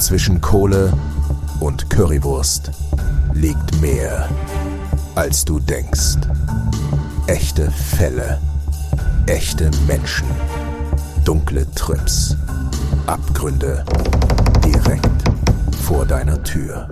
zwischen Kohle und Currywurst liegt mehr, als du denkst. Echte Fälle, echte Menschen, dunkle Trips, Abgründe direkt vor deiner Tür.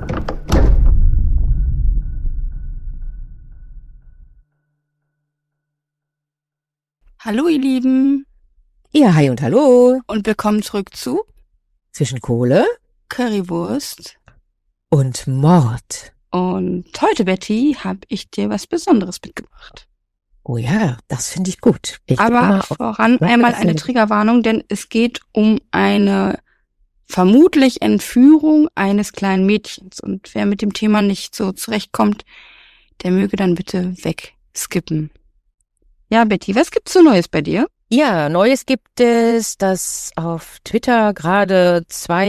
Hallo ihr Lieben. Ja, hi und hallo. Und willkommen zurück zu Zwischen Kohle Currywurst und Mord. Und heute, Betty, habe ich dir was Besonderes mitgebracht. Oh ja, das finde ich gut. Aber voran einmal eine Triggerwarnung, denn es geht um eine vermutlich Entführung eines kleinen Mädchens. Und wer mit dem Thema nicht so zurechtkommt, der möge dann bitte wegskippen. Ja, Betty, was gibt's so Neues bei dir? Ja, Neues gibt es, dass auf Twitter gerade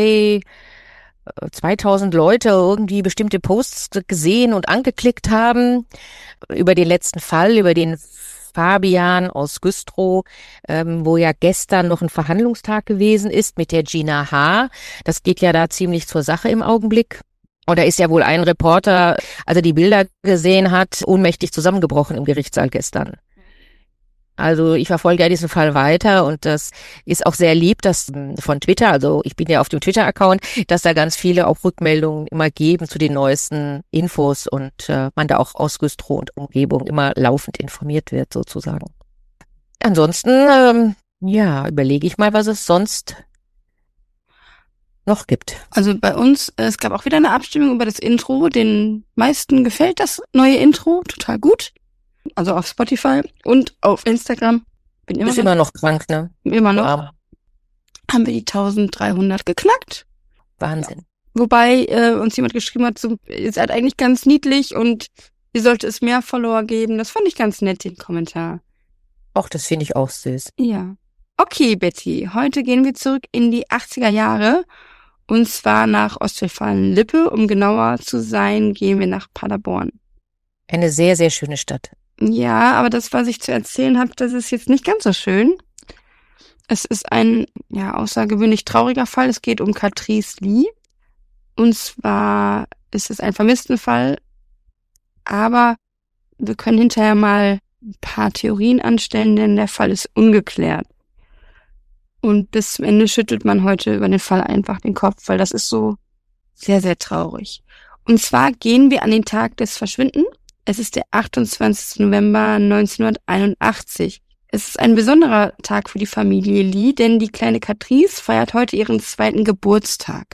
2000 Leute irgendwie bestimmte Posts gesehen und angeklickt haben über den letzten Fall, über den Fabian aus Güstrow, wo ja gestern noch ein Verhandlungstag gewesen ist mit der Gina H. Das geht ja da ziemlich zur Sache im Augenblick. Und da ist ja wohl ein Reporter, als er die Bilder gesehen hat, ohnmächtig zusammengebrochen im Gerichtssaal gestern. Also ich verfolge ja diesen Fall weiter und das ist auch sehr lieb, dass von Twitter, also ich bin ja auf dem Twitter-Account, dass da ganz viele auch Rückmeldungen immer geben zu den neuesten Infos und man da auch aus Güstrow und Umgebung immer laufend informiert wird sozusagen. Ansonsten, überlege ich mal, was es sonst noch gibt. Also bei uns, es gab auch wieder eine Abstimmung über das Intro. Den meisten gefällt das neue Intro total gut. Also auf Spotify und auf Instagram. Ist immer noch krank, ne? Immer noch. Wow. Haben wir die 1300 geknackt. Wahnsinn. Ja. Wobei uns jemand geschrieben hat, so, ihr seid eigentlich ganz niedlich und ihr sollte es mehr Follower geben. Das fand ich ganz nett, den Kommentar. Auch das finde ich auch süß. Ja. Okay, Betty, heute gehen wir zurück in die 80er Jahre. Und zwar nach Ostwestfalen-Lippe. Um genauer zu sein, gehen wir nach Paderborn. Eine sehr, sehr schöne Stadt. Ja, aber das, was ich zu erzählen habe, das ist jetzt nicht ganz so schön. Es ist ein, außergewöhnlich trauriger Fall. Es geht um Catrice Lee. Und zwar ist es ein Vermisstenfall. Aber wir können hinterher mal ein paar Theorien anstellen, denn der Fall ist ungeklärt. Und bis zum Ende schüttelt man heute über den Fall einfach den Kopf, weil das ist so sehr, sehr traurig. Und zwar gehen wir an den Tag des Verschwindens. Es ist der 28. November 1981. Es ist ein besonderer Tag für die Familie Lee, denn die kleine Catrice feiert heute ihren 2. Geburtstag.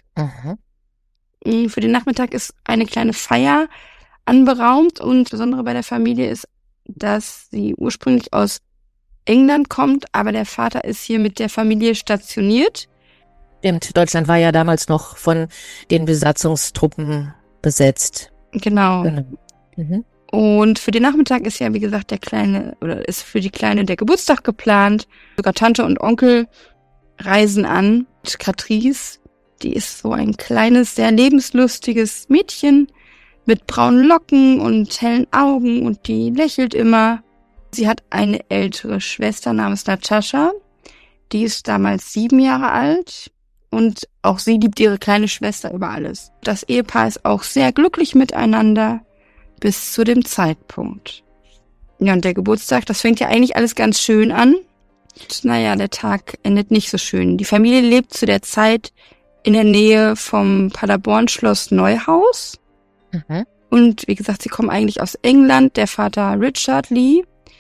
Mhm. Für den Nachmittag ist eine kleine Feier anberaumt und das Besondere bei der Familie ist, dass sie ursprünglich aus England kommt, aber der Vater ist hier mit der Familie stationiert. Stimmt, Deutschland war ja damals noch von den Besatzungstruppen besetzt. Genau. Mhm. Und für den Nachmittag ist ja, wie gesagt, ist für die Kleine der Geburtstag geplant. Sogar Tante und Onkel reisen an. Catrice, die ist so ein kleines, sehr lebenslustiges Mädchen mit braunen Locken und hellen Augen und die lächelt immer. Sie hat eine ältere Schwester namens Natascha. Die ist damals 7 Jahre alt und auch sie liebt ihre kleine Schwester über alles. Das Ehepaar ist auch sehr glücklich miteinander. Bis zu dem Zeitpunkt. Ja, und der Geburtstag, das fängt ja eigentlich alles ganz schön an. Und, der Tag endet nicht so schön. Die Familie lebt zu der Zeit in der Nähe vom Paderborn-Schloss Neuhaus. Mhm. Und wie gesagt, sie kommen eigentlich aus England. Der Vater Richard Lee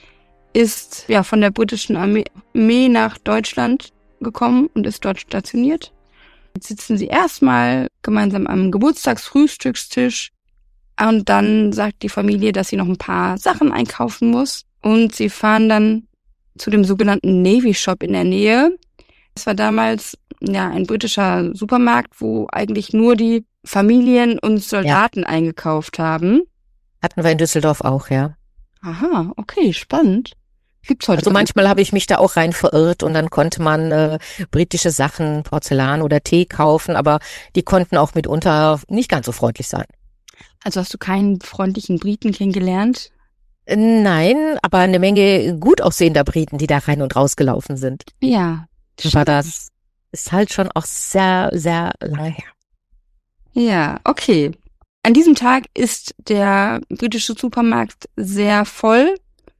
ist von der britischen Armee nach Deutschland gekommen und ist dort stationiert. Jetzt sitzen sie erstmal gemeinsam am Geburtstagsfrühstückstisch. Und dann sagt die Familie, dass sie noch ein paar Sachen einkaufen muss. Und sie fahren dann zu dem sogenannten Navy Shop in der Nähe. Das war damals ein britischer Supermarkt, wo eigentlich nur die Familien und Soldaten eingekauft haben. Hatten wir in Düsseldorf auch, ja. Aha, okay, spannend. Gibt's heute. Also manchmal habe ich mich da auch rein verirrt und dann konnte man britische Sachen, Porzellan oder Tee kaufen, aber die konnten auch mitunter nicht ganz so freundlich sein. Also hast du keinen freundlichen Briten kennengelernt? Nein, aber eine Menge gut aussehender Briten, die da rein und rausgelaufen sind. Ja. Aber das ist halt schon auch sehr, sehr lange her. Ja, okay. An diesem Tag ist der britische Supermarkt sehr voll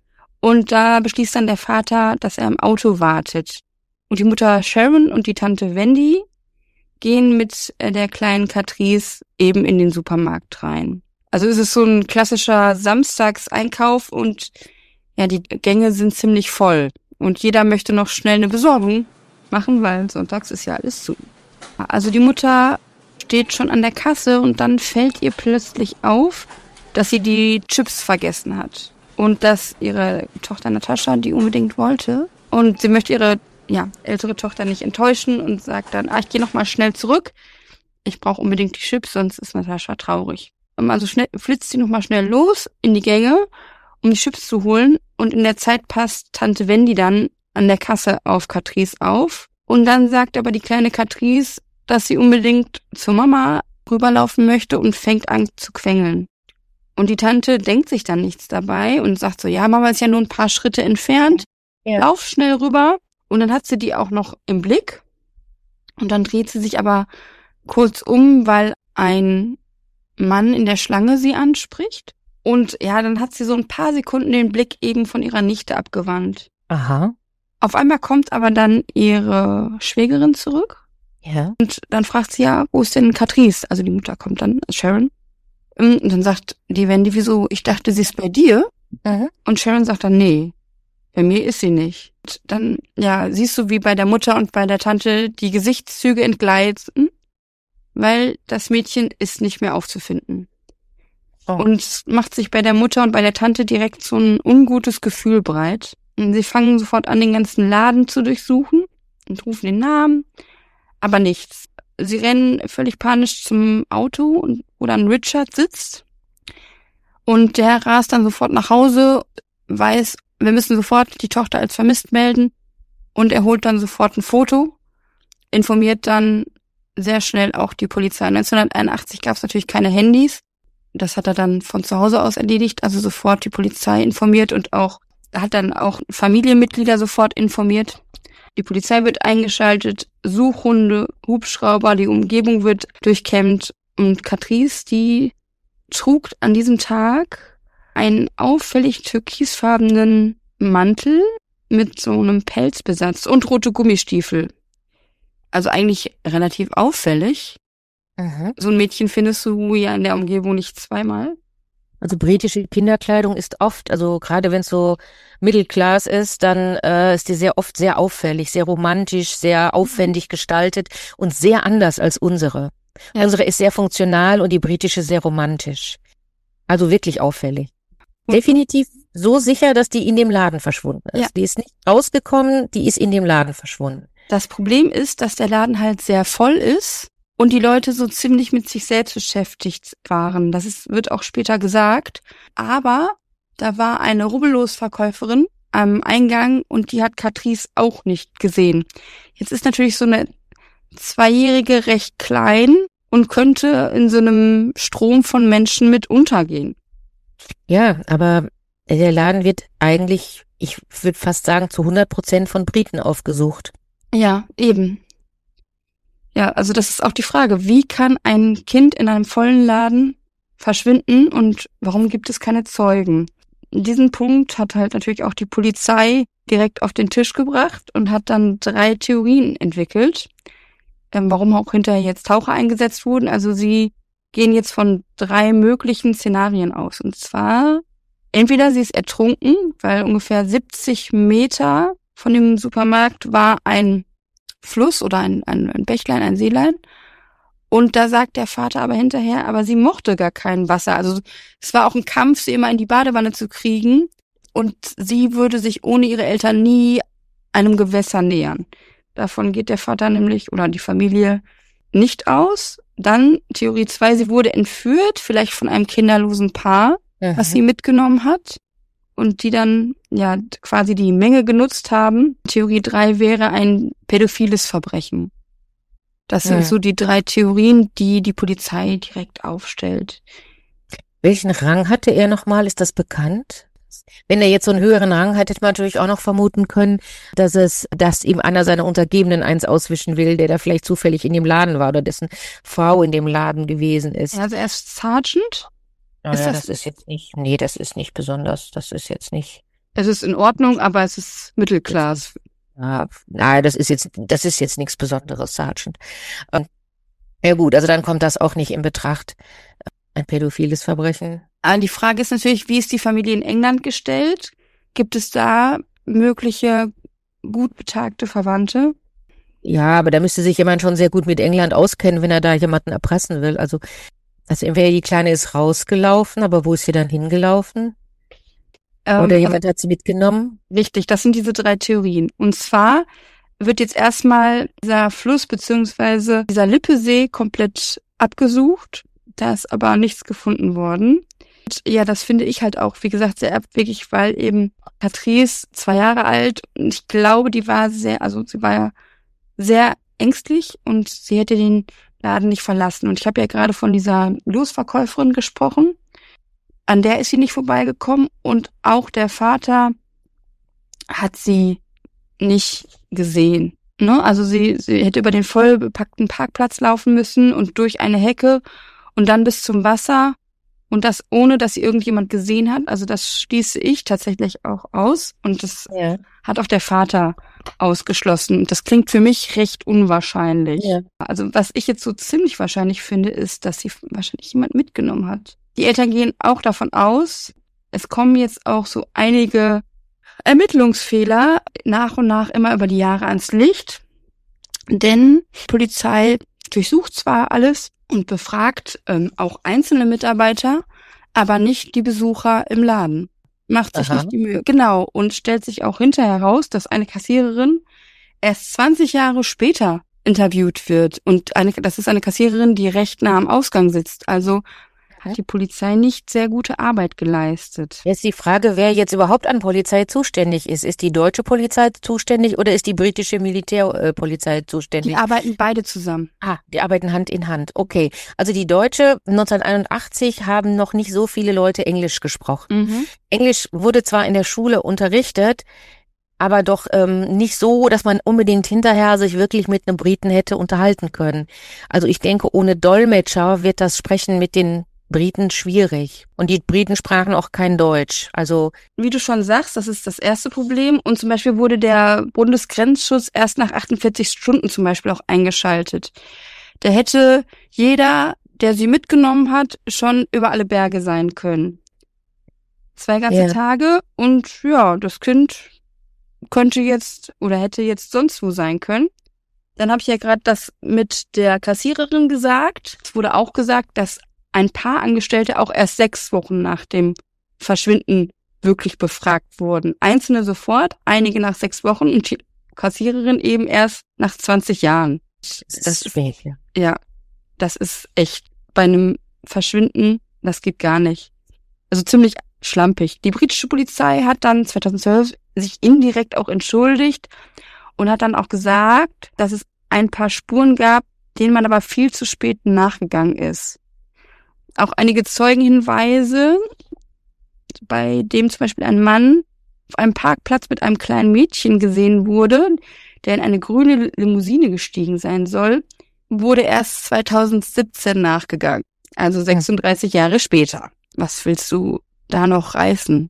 und da beschließt dann der Vater, dass er im Auto wartet. Und die Mutter Sharon und die Tante Wendy gehen mit der kleinen Catrice eben in den Supermarkt rein. Also es ist so ein klassischer Samstagseinkauf und ja, die Gänge sind ziemlich voll. Und jeder möchte noch schnell eine Besorgung machen, weil sonntags ist ja alles zu. Also die Mutter steht schon an der Kasse und dann fällt ihr plötzlich auf, dass sie die Chips vergessen hat. Und dass ihre Tochter Natascha die unbedingt wollte. Und sie möchte ihre ältere Tochter nicht enttäuschen und sagt dann, ich gehe noch mal schnell zurück. Ich brauche unbedingt die Chips, sonst ist Natascha traurig. Also flitzt sie noch mal schnell los in die Gänge, um die Chips zu holen. Und in der Zeit passt Tante Wendy dann an der Kasse auf Catrice auf. Und dann sagt aber die kleine Catrice, dass sie unbedingt zur Mama rüberlaufen möchte und fängt an zu quengeln. Und die Tante denkt sich dann nichts dabei und sagt so, ja, Mama ist ja nur ein paar Schritte entfernt. Ja. Lauf schnell rüber. Und dann hat sie die auch noch im Blick. Und dann dreht sie sich aber kurz um, weil ein Mann in der Schlange sie anspricht. Und ja, dann hat sie so ein paar Sekunden den Blick eben von ihrer Nichte abgewandt. Aha. Auf einmal kommt aber dann ihre Schwägerin zurück. Ja. Und dann fragt sie ja, wo ist denn Catrice? Also die Mutter kommt dann, Sharon. Und dann sagt die Wendy, wieso? Ich dachte, sie ist bei dir. Mhm. Und Sharon sagt dann, nee, bei mir ist sie nicht. Und dann, ja, siehst du, wie bei der Mutter und bei der Tante die Gesichtszüge entgleiten, weil das Mädchen ist nicht mehr aufzufinden. Oh. Und es macht sich bei der Mutter und bei der Tante direkt so ein ungutes Gefühl breit. Und sie fangen sofort an, den ganzen Laden zu durchsuchen und rufen den Namen, aber nichts. Sie rennen völlig panisch zum Auto, wo dann Richard sitzt. Und der rast dann sofort nach Hause, weiß, wir müssen sofort die Tochter als vermisst melden. Und er holt dann sofort ein Foto, informiert dann sehr schnell auch die Polizei. 1981 gab es natürlich keine Handys. Das hat er dann von zu Hause aus erledigt, also sofort die Polizei informiert und hat dann auch Familienmitglieder sofort informiert. Die Polizei wird eingeschaltet, Suchhunde, Hubschrauber, die Umgebung wird durchkämmt. Und Catrice, die trug an diesem Tag einen auffällig türkisfarbenen Mantel mit so einem Pelzbesatz und rote Gummistiefel. Also eigentlich relativ auffällig. Mhm. So ein Mädchen findest du ja in der Umgebung nicht zweimal. Also britische Kinderkleidung ist oft, also gerade wenn es so Middle-Class ist, dann ist die sehr oft sehr auffällig, sehr romantisch, sehr aufwendig gestaltet und sehr anders als unsere. Ja. Unsere ist sehr funktional und die britische sehr romantisch. Also wirklich auffällig. Definitiv so sicher, dass die in dem Laden verschwunden ist. Ja. Die ist nicht rausgekommen, die ist in dem Laden verschwunden. Das Problem ist, dass der Laden halt sehr voll ist und die Leute so ziemlich mit sich selbst beschäftigt waren. Wird auch später gesagt. Aber da war eine Rubbellosverkäuferin am Eingang und die hat Catrice auch nicht gesehen. Jetzt ist natürlich so eine Zweijährige recht klein und könnte in so einem Strom von Menschen mit untergehen. Ja, aber der Laden wird eigentlich, ich würde fast sagen, zu 100% von Briten aufgesucht. Ja, eben. Ja, also das ist auch die Frage, wie kann ein Kind in einem vollen Laden verschwinden und warum gibt es keine Zeugen? Diesen Punkt hat halt natürlich auch die Polizei direkt auf den Tisch gebracht und hat dann 3 Theorien entwickelt, warum auch hinterher jetzt Taucher eingesetzt wurden. Also sie gehen jetzt von 3 möglichen Szenarien aus. Und zwar, entweder sie ist ertrunken, weil ungefähr 70 Meter von dem Supermarkt war ein Fluss oder ein Bächlein, ein Seelein. Und da sagt der Vater aber hinterher, aber sie mochte gar kein Wasser. Also es war auch ein Kampf, sie immer in die Badewanne zu kriegen. Und sie würde sich ohne ihre Eltern nie einem Gewässer nähern. Davon geht der Vater nämlich oder die Familie nicht aus. Dann Theorie 2, sie wurde entführt, vielleicht von einem kinderlosen Paar, was sie mitgenommen hat. Und die dann ja quasi die Menge genutzt haben. Theorie 3 wäre ein pädophiles Verbrechen. Das sind so die 3 Theorien, die die Polizei direkt aufstellt. Welchen Rang hatte er nochmal? Ist das bekannt? Wenn er jetzt so einen höheren Rang hat, hätte man natürlich auch noch vermuten können, dass ihm einer seiner Untergebenen eins auswischen will, der da vielleicht zufällig in dem Laden war oder dessen Frau in dem Laden gewesen ist. Also er ist Sergeant. Naja, das ist jetzt nicht, nee, das ist nicht besonders, das ist jetzt nicht. Es ist in Ordnung, aber es ist Mittelklasse. Ja, nein, das ist jetzt nichts Besonderes, Sergeant. Ja gut, also dann kommt das auch nicht in Betracht, ein pädophiles Verbrechen. Die Frage ist natürlich, wie ist die Familie in England gestellt? Gibt es da mögliche gut betagte Verwandte? Ja, aber da müsste sich jemand schon sehr gut mit England auskennen, wenn er da jemanden erpressen will. Also entweder die Kleine ist rausgelaufen, aber wo ist sie dann hingelaufen? Oder jemand hat sie mitgenommen? Richtig, das sind diese 3 Theorien. Und zwar wird jetzt erstmal dieser Fluss beziehungsweise dieser Lippesee komplett abgesucht. Da ist aber nichts gefunden worden. Und ja, das finde ich halt auch, wie gesagt, sehr abwegig, weil eben Catrice 2 Jahre alt und ich glaube, sie war ja sehr ängstlich und sie hätte den Laden nicht verlassen. Und ich habe ja gerade von dieser Losverkäuferin gesprochen. An der ist sie nicht vorbeigekommen und auch der Vater hat sie nicht gesehen. Ne? Also sie hätte über den voll bepackten Parkplatz laufen müssen und durch eine Hecke und dann bis zum Wasser und das ohne, dass sie irgendjemand gesehen hat. Also das schließe ich tatsächlich auch aus und das hat auch der Vater ausgeschlossen. Und das klingt für mich recht unwahrscheinlich. Ja. Also was ich jetzt so ziemlich wahrscheinlich finde, ist, dass sie wahrscheinlich jemand mitgenommen hat. Die Eltern gehen auch davon aus, es kommen jetzt auch so einige Ermittlungsfehler nach und nach immer über die Jahre ans Licht. Denn die Polizei durchsucht zwar alles und befragt auch einzelne Mitarbeiter, aber nicht die Besucher im Laden. Macht sich nicht die Mühe. Genau. Und stellt sich auch hinterher heraus, dass eine Kassiererin erst 20 Jahre später interviewt wird. Und das ist eine Kassiererin, die recht nah am Ausgang sitzt. Also hat die Polizei nicht sehr gute Arbeit geleistet. Jetzt die Frage, wer jetzt überhaupt an Polizei zuständig ist. Ist die deutsche Polizei zuständig oder ist die britische Militärpolizei zuständig? Die arbeiten beide zusammen. Die arbeiten Hand in Hand. Okay. Also die deutsche 1981 haben noch nicht so viele Leute Englisch gesprochen. Mhm. Englisch wurde zwar in der Schule unterrichtet, aber doch nicht so, dass man unbedingt hinterher sich wirklich mit einem Briten hätte unterhalten können. Also ich denke, ohne Dolmetscher wird das Sprechen mit den Briten schwierig. Und die Briten sprachen auch kein Deutsch. Also wie du schon sagst, das ist das erste Problem. Und zum Beispiel wurde der Bundesgrenzschutz erst nach 48 Stunden zum Beispiel auch eingeschaltet. Da hätte jeder, der sie mitgenommen hat, schon über alle Berge sein können. 2 ganze Tage und ja, das Kind könnte jetzt oder hätte jetzt sonst wo sein können. Dann habe ich ja gerade das mit der Kassiererin gesagt. Es wurde auch gesagt, dass ein paar Angestellte auch erst 6 Wochen nach dem Verschwinden wirklich befragt wurden. Einzelne sofort, einige nach 6 Wochen und die Kassiererin eben erst nach 20 Jahren. Das ist spät, ja. Ja, das ist echt bei einem Verschwinden, das geht gar nicht. Also ziemlich schlampig. Die britische Polizei hat dann 2012 sich indirekt auch entschuldigt und hat dann auch gesagt, dass es ein paar Spuren gab, denen man aber viel zu spät nachgegangen ist. Auch einige Zeugenhinweise, bei dem zum Beispiel ein Mann auf einem Parkplatz mit einem kleinen Mädchen gesehen wurde, der in eine grüne Limousine gestiegen sein soll, wurde erst 2017 nachgegangen. Also 36 Jahre später. Was willst du da noch reißen?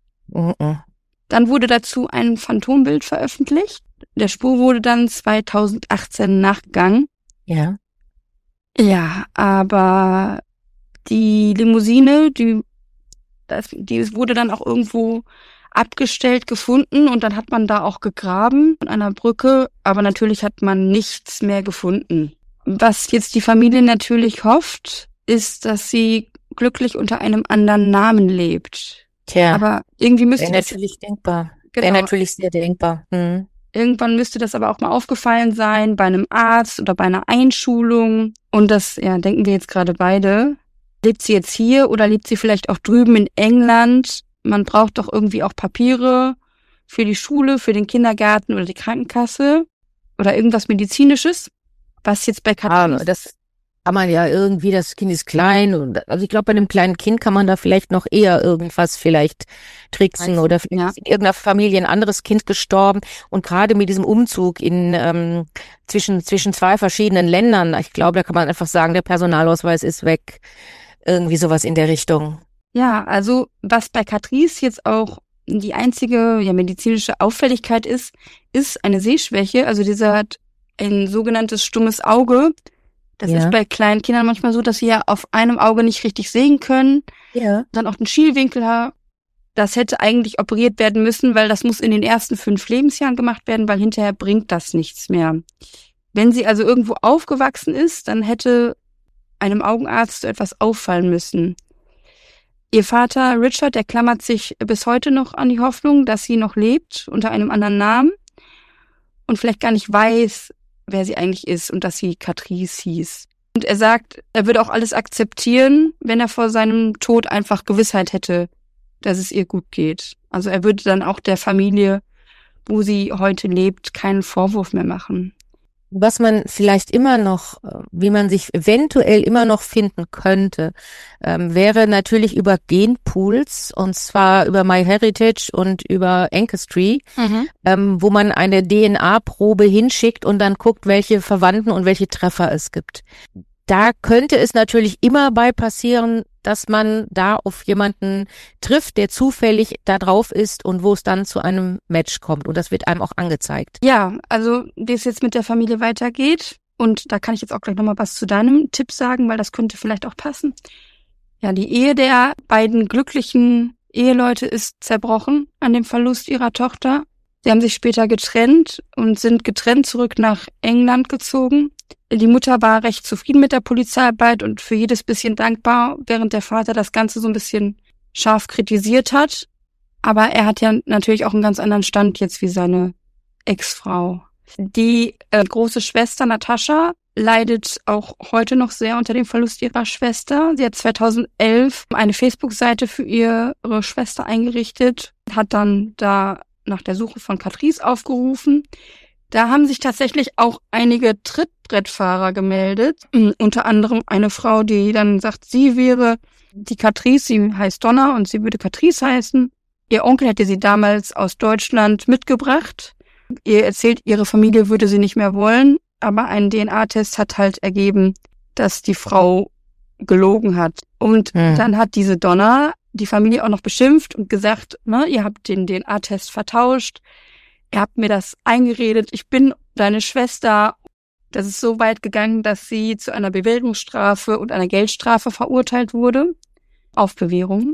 Dann wurde dazu ein Phantombild veröffentlicht. Der Spur wurde dann 2018 nachgegangen. Ja. Ja, aber die Limousine, die wurde dann auch irgendwo abgestellt gefunden und dann hat man da auch gegraben an einer Brücke, aber natürlich hat man nichts mehr gefunden. Was jetzt die Familie natürlich hofft, ist, dass sie glücklich unter einem anderen Namen lebt. Tja, aber irgendwie müsste das natürlich denkbar. Genau. Wäre natürlich sehr denkbar. Irgendwann müsste das aber auch mal aufgefallen sein bei einem Arzt oder bei einer Einschulung. Und das, ja, denken wir jetzt gerade beide. Lebt sie jetzt hier oder lebt sie vielleicht auch drüben in England? Man braucht doch irgendwie auch Papiere für die Schule, für den Kindergarten oder die Krankenkasse oder irgendwas Medizinisches. Was jetzt bei Catrice... kann man ja irgendwie, das Kind ist klein und also ich glaube, bei einem kleinen Kind kann man da vielleicht noch eher irgendwas vielleicht tricksen oder vielleicht ist in irgendeiner Familie ein anderes Kind gestorben und gerade mit diesem Umzug zwischen zwei verschiedenen Ländern, ich glaube, da kann man einfach sagen, der Personalausweis ist weg, irgendwie sowas in der Richtung. Ja, also was bei Catrice jetzt auch die einzige medizinische Auffälligkeit ist eine Sehschwäche. Also dieser hat ein sogenanntes stummes Auge. Das ist bei kleinen Kindern manchmal so, dass sie ja auf einem Auge nicht richtig sehen können. Ja. Dann auch den Schielwinkel haben. Das hätte eigentlich operiert werden müssen, weil das muss in den ersten 5 Lebensjahren gemacht werden, weil hinterher bringt das nichts mehr. Wenn sie also irgendwo aufgewachsen ist, dann hätte einem Augenarzt so etwas auffallen müssen. Ihr Vater Richard, der klammert sich bis heute noch an die Hoffnung, dass sie noch lebt unter einem anderen Namen und vielleicht gar nicht weiß, wer sie eigentlich ist und dass sie Catrice hieß. Und er sagt, er würde auch alles akzeptieren, wenn er vor seinem Tod einfach Gewissheit hätte, dass es ihr gut geht. Also er würde dann auch der Familie, wo sie heute lebt, keinen Vorwurf mehr machen. Was man vielleicht immer noch, wie man sich eventuell immer noch finden könnte, wäre natürlich über Genpools, und zwar über MyHeritage und über Ancestry, wo man eine DNA-Probe hinschickt und dann guckt, welche Verwandten und welche Treffer es gibt. Da könnte es natürlich immer bei passieren, dass man da auf jemanden trifft, der zufällig da drauf ist und wo es dann zu einem Match kommt. Und das wird einem auch angezeigt. Ja, also wie es jetzt mit der Familie weitergeht. Und da kann ich jetzt auch gleich nochmal was zu deinem Tipp sagen, weil das könnte vielleicht auch passen. Ja, die Ehe der beiden glücklichen Eheleute ist zerbrochen an dem Verlust ihrer Tochter. Sie haben sich später getrennt und sind getrennt zurück nach England gezogen. Die Mutter war recht zufrieden mit der Polizeiarbeit und für jedes bisschen dankbar, während der Vater das Ganze so ein bisschen scharf kritisiert hat. Aber er hat ja natürlich auch einen ganz anderen Stand jetzt wie seine Ex-Frau. Die große Schwester Natascha leidet auch heute noch sehr unter dem Verlust ihrer Schwester. Sie hat 2011 eine Facebook-Seite für ihre Schwester eingerichtet, hat dann da nach der Suche von Catrice aufgerufen. Da haben sich tatsächlich auch einige Trittbrettfahrer gemeldet, unter anderem eine Frau, die dann sagt, sie wäre die Catrice, sie heißt Donna und sie würde Catrice heißen. Ihr Onkel hätte sie damals aus Deutschland mitgebracht. Ihr erzählt, ihre Familie würde sie nicht mehr wollen, aber ein DNA-Test hat halt ergeben, dass die Frau gelogen hat. Und dann hat diese Donna die Familie auch noch beschimpft und gesagt, ihr habt den DNA-Test vertauscht, ihr habt mir das eingeredet, ich bin deine Schwester. Das ist so weit gegangen, dass sie zu einer Bewährungsstrafe und einer Geldstrafe verurteilt wurde, auf Bewährung.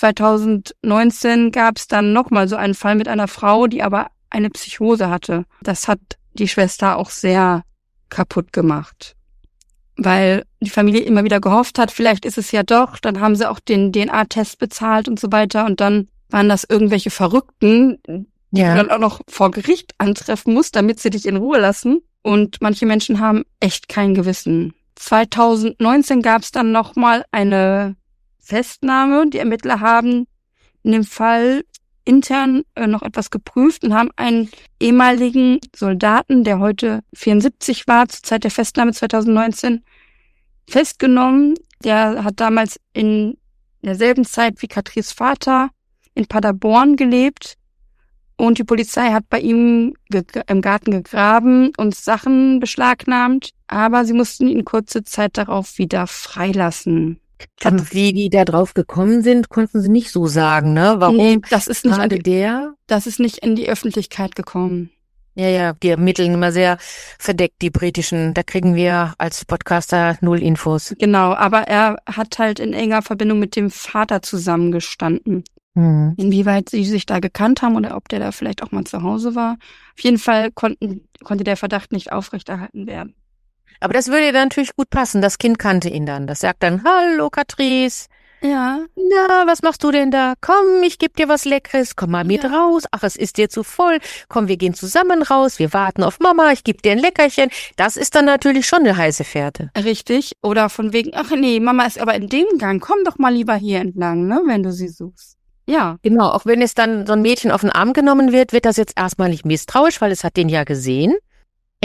2019 gab es dann nochmal so einen Fall mit einer Frau, die aber eine Psychose hatte. Das hat die Schwester auch sehr kaputt gemacht, weil die Familie immer wieder gehofft hat, vielleicht ist es ja doch, dann haben sie auch den DNA-Test bezahlt und so weiter und dann waren das irgendwelche Verrückten, die du dann auch noch vor Gericht antreffen musst, damit sie dich in Ruhe lassen. Und manche Menschen haben echt kein Gewissen. 2019 gab es dann nochmal eine Festnahme. Die Ermittler haben in dem Fall intern noch etwas geprüft und haben einen ehemaligen Soldaten, der heute 74 war, zur Zeit der Festnahme 2019, festgenommen. Der hat damals in derselben Zeit wie Catrice Vater in Paderborn gelebt. Und die Polizei hat bei ihm im Garten gegraben und Sachen beschlagnahmt. Aber sie mussten ihn kurze Zeit darauf wieder freilassen. Wie die da drauf gekommen sind, konnten sie nicht so sagen, ne? Warum? Nee, das ist nicht das ist nicht in die Öffentlichkeit gekommen. Ja, die ermitteln immer sehr verdeckt, die britischen. Da kriegen wir als Podcaster 0 Infos. Genau, aber er hat halt in enger Verbindung mit dem Vater zusammengestanden. Inwieweit sie sich da gekannt haben oder ob der da vielleicht auch mal zu Hause war. Auf jeden Fall konnte der Verdacht nicht aufrechterhalten werden. Aber das würde dann natürlich gut passen. Das Kind kannte ihn dann. Das sagt dann, hallo Catrice. Ja. Na, was machst du denn da? Komm, ich geb dir was Leckeres. Komm mal mit raus. Ach, es ist dir zu voll. Komm, wir gehen zusammen raus. Wir warten auf Mama. Ich geb dir ein Leckerchen. Das ist dann natürlich schon eine heiße Fährte. Richtig. Oder von wegen, ach nee, Mama ist aber in dem Gang. Komm doch mal lieber hier entlang, ne, wenn du sie suchst. Ja. Genau. Auch wenn es dann so ein Mädchen auf den Arm genommen wird, wird das jetzt erstmal nicht misstrauisch, weil es hat den ja gesehen.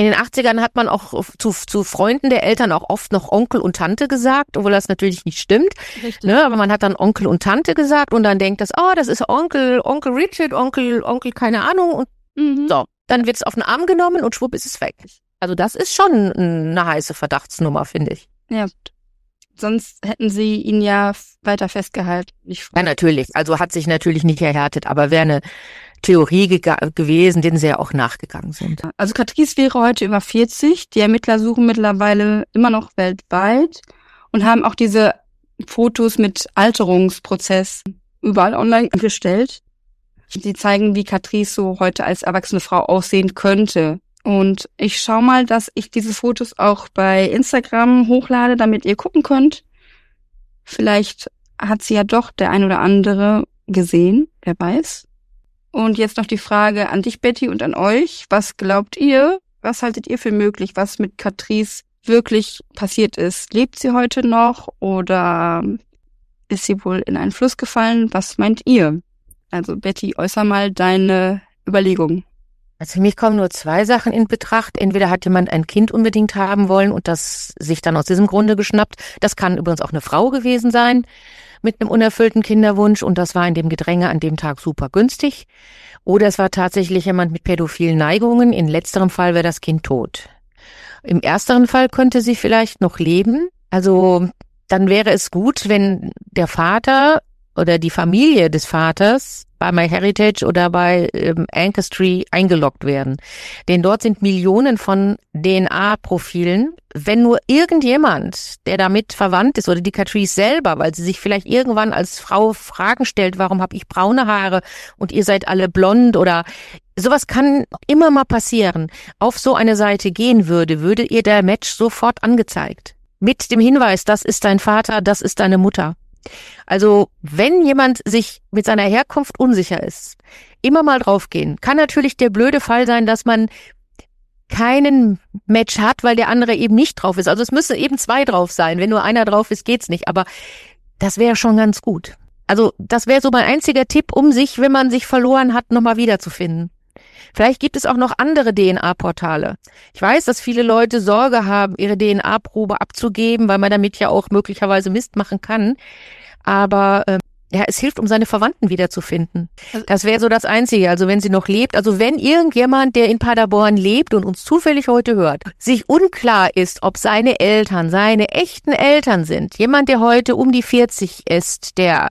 In den 80ern hat man auch zu Freunden der Eltern auch oft noch Onkel und Tante gesagt, obwohl das natürlich nicht stimmt. Richtig. Ne? Aber man hat dann Onkel und Tante gesagt und dann denkt das, das ist Onkel Richard, Onkel keine Ahnung. Und so, dann wird es auf den Arm genommen und schwupp ist es weg. Also das ist schon eine heiße Verdachtsnummer, finde ich. Ja, sonst hätten sie ihn ja weiter festgehalten. Ja, natürlich. Also hat sich natürlich nicht erhärtet, aber wäre eine Theorie gewesen, denen sie ja auch nachgegangen sind. Also Catrice wäre heute über 40. Die Ermittler suchen mittlerweile immer noch weltweit und haben auch diese Fotos mit Alterungsprozess überall online gestellt. Sie zeigen, wie Catrice so heute als erwachsene Frau aussehen könnte. Und ich schaue mal, dass ich diese Fotos auch bei Instagram hochlade, damit ihr gucken könnt. Vielleicht hat sie ja doch der ein oder andere gesehen, wer weiß. Und jetzt noch die Frage an dich, Betty, und an euch. Was glaubt ihr? Was haltet ihr für möglich, was mit Catrice wirklich passiert ist? Lebt sie heute noch oder ist sie wohl in einen Fluss gefallen? Was meint ihr? Also Betty, äußer mal deine Überlegungen. Also für mich kommen nur zwei Sachen in Betracht. Entweder hat jemand ein Kind unbedingt haben wollen und das sich dann aus diesem Grunde geschnappt. Das kann übrigens auch eine Frau gewesen sein mit einem unerfüllten Kinderwunsch und das war in dem Gedränge an dem Tag super günstig. Oder es war tatsächlich jemand mit pädophilen Neigungen. In letzterem Fall wäre das Kind tot. Im ersteren Fall könnte sie vielleicht noch leben. Also dann wäre es gut, wenn der Vater oder die Familie des Vaters bei MyHeritage oder bei Ancestry eingeloggt werden. Denn dort sind Millionen von DNA-Profilen. Wenn nur irgendjemand, der damit verwandt ist oder die Catrice selber, weil sie sich vielleicht irgendwann als Frau Fragen stellt, warum habe ich braune Haare und ihr seid alle blond oder sowas kann immer mal passieren, auf so eine Seite gehen würde ihr der Match sofort angezeigt. Mit dem Hinweis, das ist dein Vater, das ist deine Mutter. Also wenn jemand sich mit seiner Herkunft unsicher ist, immer mal draufgehen. Kann natürlich der blöde Fall sein, dass man keinen Match hat, weil der andere eben nicht drauf ist. Also es müssen eben zwei drauf sein. Wenn nur einer drauf ist, geht's nicht. Aber das wäre schon ganz gut. Also das wäre so mein einziger Tipp, um sich, wenn man sich verloren hat, nochmal wiederzufinden. Vielleicht gibt es auch noch andere DNA-Portale. Ich weiß, dass viele Leute Sorge haben, ihre DNA-Probe abzugeben, weil man damit ja auch möglicherweise Mist machen kann. Aber es hilft, um seine Verwandten wiederzufinden. Das wäre so das Einzige. Also wenn sie noch lebt, also wenn irgendjemand, der in Paderborn lebt und uns zufällig heute hört, sich unklar ist, ob seine Eltern seine echten Eltern sind, jemand, der heute um die 40 ist, der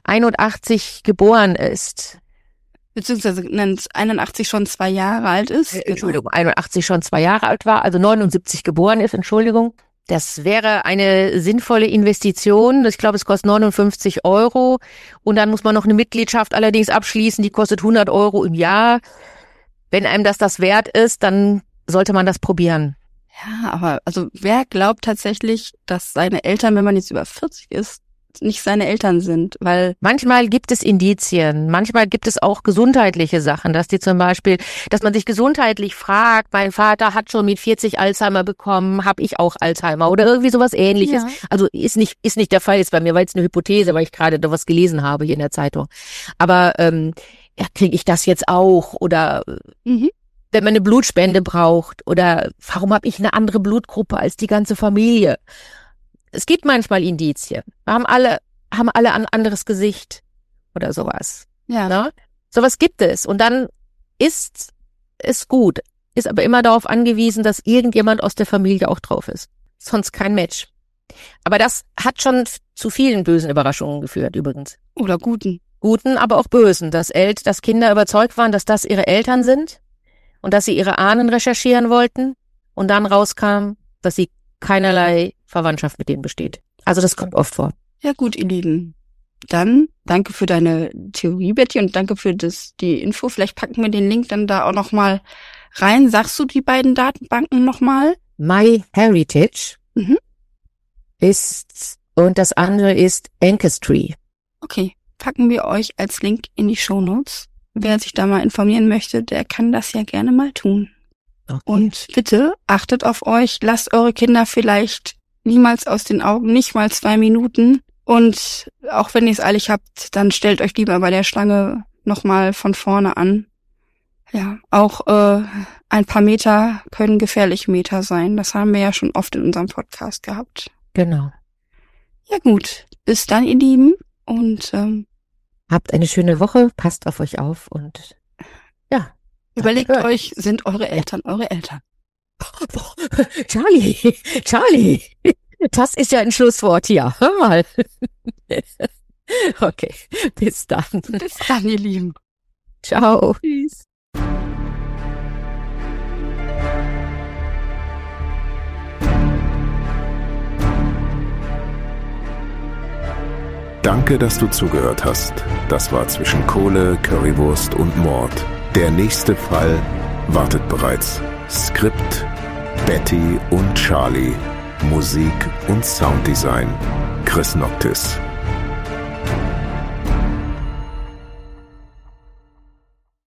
81 geboren ist, beziehungsweise 81 schon 2 Jahre alt ist. Entschuldigung, 81 schon 2 Jahre alt war, also 79 geboren ist, Entschuldigung. Das wäre eine sinnvolle Investition. Ich glaube, es kostet 59 € und dann muss man noch eine Mitgliedschaft allerdings abschließen, die kostet 100 € im Jahr. Wenn einem das wert ist, dann sollte man das probieren. Ja, aber also wer glaubt tatsächlich, dass seine Eltern, wenn man jetzt über 40 ist, nicht seine Eltern sind, weil manchmal gibt es Indizien, manchmal gibt es auch gesundheitliche Sachen, dass die zum Beispiel, dass man sich gesundheitlich fragt, mein Vater hat schon mit 40 Alzheimer bekommen, habe ich auch Alzheimer oder irgendwie sowas Ähnliches. Ja. Also ist nicht der Fall, ist bei mir, weil es eine Hypothese, weil ich gerade da was gelesen habe hier in der Zeitung. Aber kriege ich das jetzt auch oder wenn man eine Blutspende braucht oder warum habe ich eine andere Blutgruppe als die ganze Familie? Es gibt manchmal Indizien. Wir haben alle ein anderes Gesicht oder sowas. Ja. Ne? Sowas gibt es. Und dann ist es gut. Ist aber immer darauf angewiesen, dass irgendjemand aus der Familie auch drauf ist. Sonst kein Match. Aber das hat schon zu vielen bösen Überraschungen geführt übrigens. Oder guten. Guten, aber auch bösen. Dass Kinder überzeugt waren, dass das ihre Eltern sind und dass sie ihre Ahnen recherchieren wollten und dann rauskam, dass sie keinerlei Verwandtschaft mit denen besteht. Also das kommt oft vor. Ja gut, ihr Lieben. Dann danke für deine Theorie, Betty, und danke für die Info. Vielleicht packen wir den Link dann da auch nochmal rein. Sagst du die beiden Datenbanken nochmal? MyHeritage ist und das andere ist Ancestry. Okay, packen wir euch als Link in die Shownotes. Wer sich da mal informieren möchte, der kann das ja gerne mal tun. Okay. Und bitte achtet auf euch, lasst eure Kinder vielleicht niemals aus den Augen, nicht mal 2 Minuten. Und auch wenn ihr es eilig habt, dann stellt euch lieber bei der Schlange nochmal von vorne an. Ja, auch ein paar Meter können gefährliche Meter sein. Das haben wir ja schon oft in unserem Podcast gehabt. Genau. Ja gut, bis dann, ihr Lieben. Und Habt eine schöne Woche, passt auf euch auf und ja. überlegt euch, sind eure Eltern eure Eltern? Charlie, das ist ja ein Schlusswort hier. Hör mal. Okay, bis dann. Bis dann, ihr Lieben. Ciao. Tschüss. Danke, dass du zugehört hast. Das war Zwischen Kohle, Currywurst und Mord. Der nächste Fall wartet bereits. Skript Betty und Charlie. Musik und Sounddesign Chris Noctis.